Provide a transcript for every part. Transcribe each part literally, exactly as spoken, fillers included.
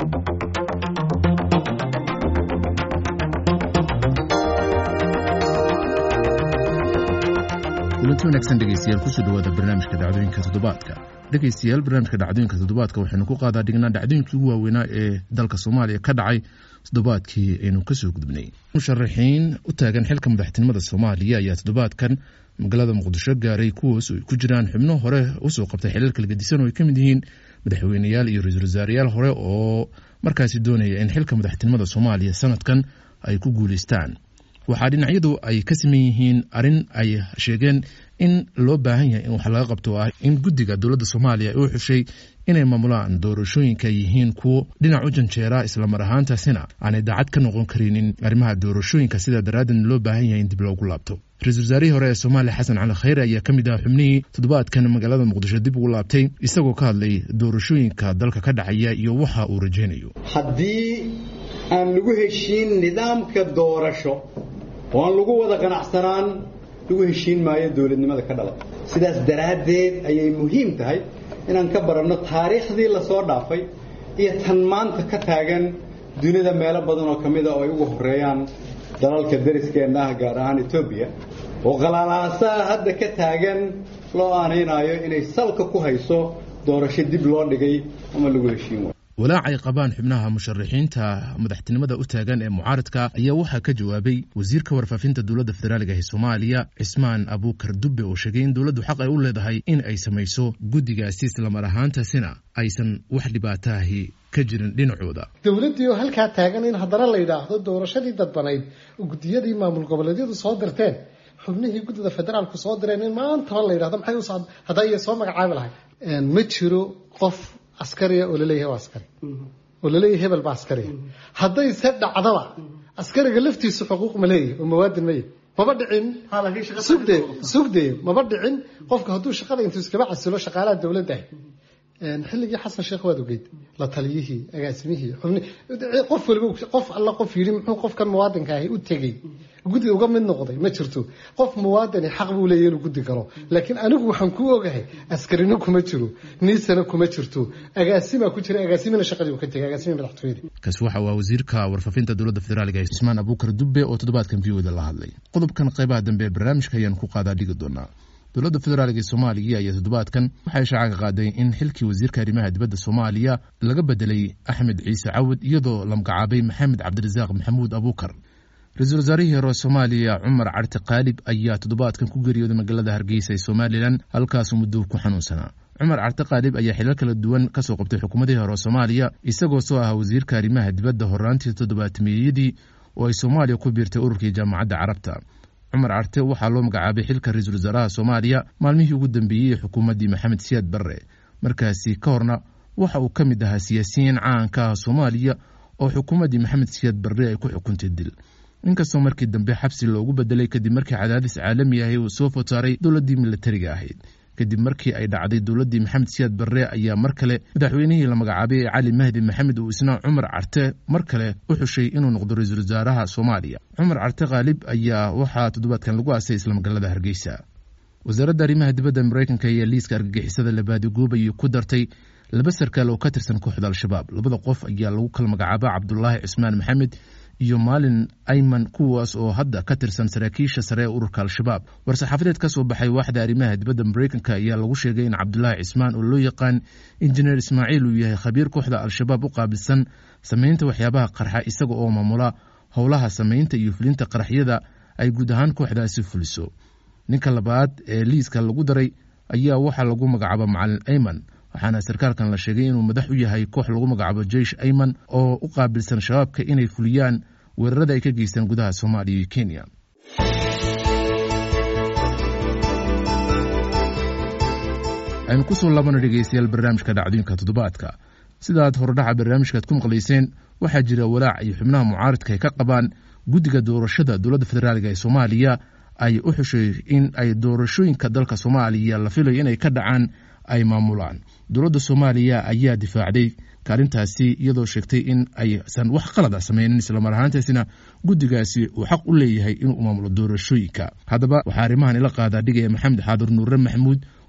kulanti wanaagsan dhegeystayaal kusoo dhawaada barnaamijka dhacdooyinka toddobaadka dhegeystayaal barnaamijka dhacdooyinka toddobaadka waxaynu ku qaadaa dhignaa dhacdooyinkii ugu waaweynaa ee dalka Soomaaliya ka dhacay toddobaadkii aynu ka soo gudubnay musharaxiin u taagan xilka madaxtinimada Soomaaliya ayaa toddobaadkan magaalada Muqdisho gaaray kuwaas oo ku jiraan xubno hore u soo qabtay xilalka gadisan oo ay kamid yihiin madaxweynayaal iyo ra'iisul wasaarayaal hore oo markaasi doonaya in xilka madaxtinimada Soomaaliya sanadkan ay ku guuleystaan waxaa dhinacyadu ay ka siman yihiin arin ay sheegeen in loo baahan yahay in wax laga qabto ah in guddiga dowladda Soomaaliya uu xushay inay maamulaan doorashooyinka yihiin kuwo dhinac u janjeera isla mar ahaantaasina aanay daacad ka noqon karin in arrimaha doorashooyinka sida daraadin loo baahan yahay in dib loogu laabto ra'iisul wasaarihii hore ee Soomaaliya Xasan Cali Khayre ayaa kamid ah xubnihii toddobaadkan magaalada Muqdisho dib ugu laabtay isagoo ka hadlay doorashooyinka dalka ka dhacaya iyo waxa uu rajaynayo haddii aan lagu heshiin nidaamka doorasho oo aan lagu wada qanacsanaan lagu heshiin maayo dawladnimada ka dhalay sidaas daraadeed ayay muhiim tahay inaan ka baranno taariikhdii la soo dhaafay iyo tan maanta ka taagan dunida meelo badan oo kamid ah oo ay ugu horeeyaan dalalka deriskeena ah gaar ahaan Itoobiya oo qalaalaasaa hadda ka taagan loo aanaynayo inay salka ku hayso doorasho dib loo dhigay ama lagu heshiin waayo walaac ay qabaan xubnaha musharaxiinta madaxtinimada u taagan ee mucaaradka ayaa waxaa ka jawaabay wasiirka warfaafinta dowladda federaalka ee Soomaaliya Cismaan Abuukar Dubbe oo sheegay in dowladdu xaq ay u leedahay in ay samayso guddigaasi isla mar ahaantaasina aysan wax dhibaato ah ka jirin dhinacooda dowladdu oo halka taagan in haddana la yiraahdo doorashadii dadbanayd guddiyadii maamul goboleedyadu soo dirteen xubnihii guddida federaalku soo direen in maanta la yiraahdo maxay u socod haday ay soo magacaabi lahayd ma jiro qof askari oo leeyahay askari oo leeyahay hebel ba askari haday sad dhacdaba askariga laftiisu xuquuq ma leeyahay oo mawaadin ma maba dhicin sugde sugde maba dhicin qofka haduu shaqada intuu iska baxsilo shaqaalaha dawladda een xilligii Xasan Sheekh waad ogeyd la taliyihii agaasimihii xubni qof walba qof alla qof yiri muxuu qofkan muwaadinka ah u tagay guddiga uga mid noqday ma jirto qof muwaadin xaq buu leeyahay inuu guddi galo laakiin anigu waxaan ku ogahay askarina kuma jiro niisana kuma jirto agaasima ku jira agaasimina shaqadii uu ka tagay agaasima madaxtooyada kaas waxa waa wasiirka warfaafinta dowladda federaalka ee Cismaan Abuukar Dubbe oo toddobaadkan fiyoda la hadlay qodobkan qaybaha dambe ee barnaamijka ayaan ku qaadaa dhigi doonaa dowladda federaalka ee Soomaaliya ayaa toddobaadkan waxay shaaca qaaday in xilkii wasiirka arrimaha dibadda Soomaaliya laga bedelay Axmed Ciise Cawad iyadoo la magacaabay Maxamed Cabdirasaaq Maxamuud Abuukar ra'iisul wasaarihii hore Soomaaliya Cumar Carte Qaalib ayaa toddobaadkan ku geeriyooday magaalada Hargeysa ee Somaliland halkaas muddo ku xanuunsanaa Cumar Carte Qaalib ayaa xilal kala duwan ka soo qabtay xukuumadii hore Soomaaliya isagoo soo ah wasiirka arrimaha dibadda horaantii toddobaadmeeyadii oo ay Soomaaliya ku biirtay ururkii jaamacadda Carabta Cumar Carte waxaa loo magacaabay xilka ra'iisul wasaaraha Soomaaliya maalmihii ugu dambeeyay xukuumadii Maxamed Siyaad Barre markaasi ka horna waxa uu ka mid ahaa siyaasiyiin caan ka ah Soomaaliya oo xukuumadii Maxamed Siyaad Barre ay ku xukuntay dil inkastoo markii dambe xabsi loogu bedelay kadib markii cadaadis caalami ah uu soo fotaaray dowladii militariga ahayd kadib markii ay dhacday dowladii Maxamed Siyaad Barre ayaa mar kale madaxweynihii la magacaabay Cali Mahdi Maxamed oo isna Cumar Carte mar kale u xushay inuu noqdo ra'iisul wasaaraha Soomaaliya Cumar Carte Qaalib ayaa waxa toddobaadkan lagu aasay isla magaalada Hargeysa wasaaradda arrimaha dibadda Mareykanka ayaa liiska argagixisada la baadigoobay ku dartay laba sarkaal oo ka tirsan kooxda Al-Shabaab labada qof ayaa lagu kala magacaabay Cabdullaahi Cismaan Maxamed iyo Maalin Ayman kuwaas oo hadda ka tirsan saraakiisha sare ee ururka Al-Shabaab war-saxaafadeed ka soo baxay waaxda arrimaha dibadda Mareykanka ayaa lagu sheegay in Cabdullaahi Cismaan oo loo yaqaan Engineer Ismaaciil uu yahay khabiir kooxda Al-Shabaab u qaabilsan sameynta waxyaabaha qarxa isaga oo maamula howlaha sameynta iyo fulinta qaraxyada ay guud ahaan kooxdaasi fuliso ninka labaad ee liiska lagu daray ayaa waxa lagu magacaabo Maalin Ayman waxaana sarkaalkan la sheegay inuu madax u yahay koox lagu magacaabo Jaysh Ayman oo u qaabilsan shabaabka inay fuliyaan weerarada ay ka geystaan gudaha Soomaaliya iyo Kenya aynu ku soo laabano dhegeystayaal barnaamijka dhacdooyinka toddobaadka sidaad hordhaca barnaamijkaad ku maqlayseen waxaa jira walaac ay xubnaha mucaaradka ay ka qabaan guddiga doorashada dowladda federaalka ee Soomaaliya ay u xushay in ay doorashooyinka dalka Soomaaliya la filayo inay ka dhacaan ay maamulaan dowladda Soomaaliya ayaa difaacday kaalintaasi iyadoo sheegtay in aysan wax qalad ah sameeynin isla mar ahaantaasina guddigaasi uu xaq u leeyahay inuu maamulo doorashooyinka haddaba waxaa arrimahan ila qaadaa dhigaya Maxamed Xaadir Nuure Maxamuud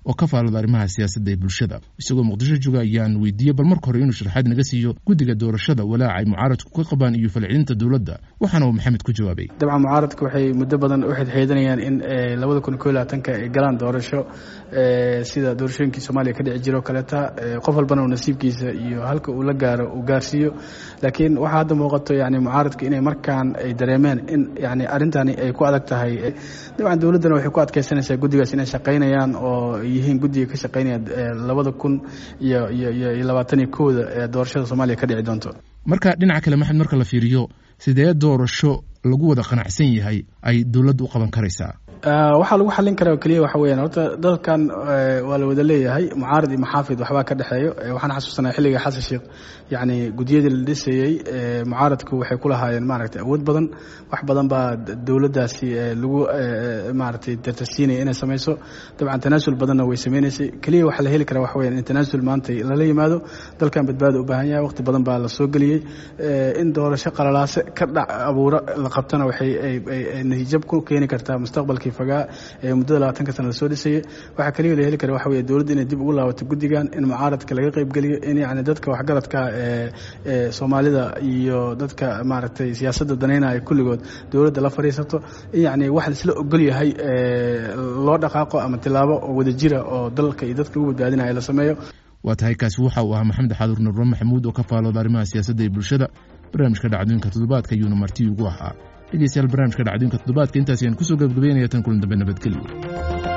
oo ka faalooda arrimaha siyaasadda ee bulshada. isagoo muqdisho jooga ayaan weydiiyey bal marka hore inuu sharaxaad naga siiyo guddiga doorashada walaaca ay mucaaradku ka qabaan iyo falcelinta dowladda, waxaana uu maxamed ku jawaabay. dabcan mucaaradku waxay muddo badan u xidxiidanayaan in labada kun iyo labaatanka ay galaan doorasho sida doorashooyinkii Soomaaliya ka dhici jiro kaleeta, qof walbana nasiibkiisa iyo halka uu la gaaro uu gaarsiiyo. laakiin waxa hadda muuqato yani mucaaradku inay markaan ay dareemeen in yani arintani ay ku adag tahay. dabcan dowladana waxay ku adkeysanaysaa guddigaas inay shaqaynayaan oo yihiin guddiga ka shaqaynaya labada kun iyo iyo labaatan iyo kowda ee doorashada Soomaaliya ka dhici doonto. marka dhinaca kale maxamed, marka la fiiriyo sidee doorasho lagu wada qanacsan yahay ay dowladdu u qaban karaysaa? waxaa lagu xallin karaa kaliya waxa weeyaan horta dadkan waa la wada leeyahay mucaarad iyo maxaafid waxbaa ka dhexeeyo. waxaan xasuusanaa xilliga xasan sheekh yani gudiyadii la dhisayey mucaaradku waxay ku lahaayeen maaragtay awood badan, wax badan baa dowladdaasi lagu maaragtay dartasiinaya inay samayso. dabcan tanaasul badanna way sameynaysay. kaliya waxaa la heli karaa waxa weeyaan in tanaasul maanta lala yimaado. dalkan badbaado u baahan yahay, waqti badan baa la soo geliyey. in doorasho qalalaase ka dhac abuura la qabtana waxay natiijab ku keeni kartaa mustaqbalkii fagaa ee muddada labaatanka sano la soo dhisayay. waxaa kaliya la heli kara waxa weeye dowladda inay dib ugu laabato guddigan, in mucaaradka laga qayb geliyo, in yani dadka waxgaradka ee ee Soomaalida iyo dadka maaragtay siyaasadda daneynaya kulligood dowladda la fariisato, in yani wax la isla ogol yahay ee loo dhaqaaqo ama tilaabo oo wada jira oo dalka iyo dadka ugu badbaadinaya la sameeyo. waa tahay kaasi waxa uu ahaa Maxamed Xaadur Nuur Maxamuud oo ka faalooda arrimaha siyaasadda ee bulshada. barnaamijka dhacdooyinka toddobaadka ayuuna marti ugu ahaa. dhegeystayaal, barnaamijka dhacdooyinka toddobaadka intaas ayaan kusoo gabagabeynaya tan kulan dambe. nabadgelyo.